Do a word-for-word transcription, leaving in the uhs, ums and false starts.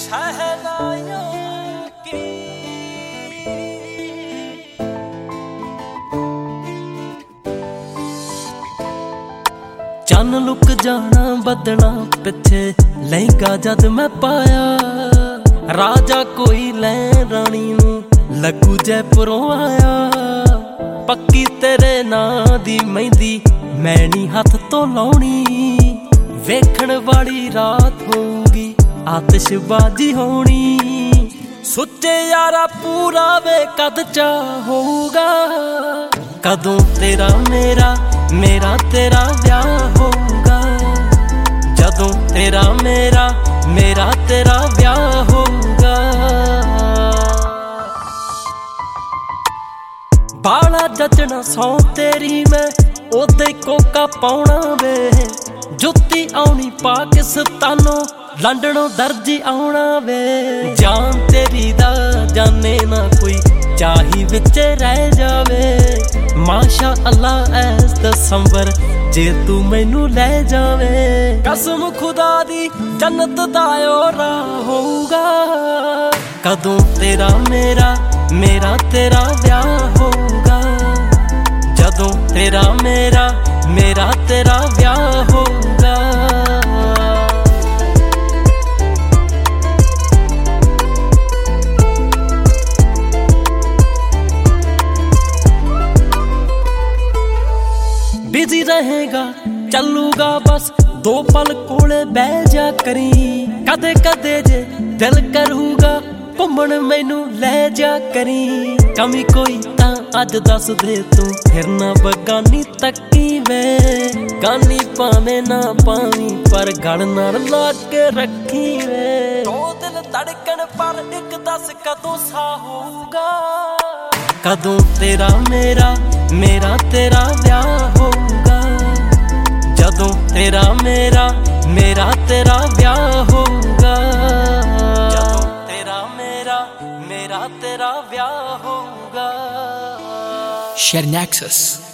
शहनाइयों की। चन लुक जाना बदना पिछे लहंगा जद मैं पाया, राजा कोई लै रानी नू लगू जयपुरों आया। पक्की तेरे नां दी मेहंदी मैं नी हथ तो लाउणी, वेखण वाली रात होगी आतिशबाजी होनी। सुच्चे यारा पूरा वे कद चा होगा, कदों तेरा मेरा मेरा तेरा ब्याह होगा। जदों तेरा मेरा मेरा तेरा ब्याह होगा। बाला जचना सौ तेरी मैं ओदे कोका पाउणा वे। जुत्ती आउणी पाकिस्तानों लंडनों दर्जी आउणा वे। जान तेरी दा जाने ना कोई चाही विचे रह जावे। माशा अल्लाह ऐस दसंबर जे तू मैनू ले जावे। कसम खुदा दी जन्नत दा ओरा होगा, कदों तेरा मेरा मेरा तेरा ब्याह होगा। जदों तेरा मेरा मेरा तेरा ब्याह होगा। बिजी रहेगा चलूगा बस दो पल कोले बह जा करी। कदे कदे जे दिल करूगा घूमण मैनू ले जा करी। कमी कोई तां अज दस दे तू, फिर ना बगानी तकी वे। गानी पावे ना पावी पर गल नाल ला के रखी वे। दो दिल धड़कन पर एक दस कदों सा होगा, कदों तेरा मेरा मेरा तेरा ब्याह होगा। जदों तेरा मेरा मेरा तेरा ब्याह होगा। जदों तेरा मेरा मेरा तेरा ब्याह होगा। Share Nexus.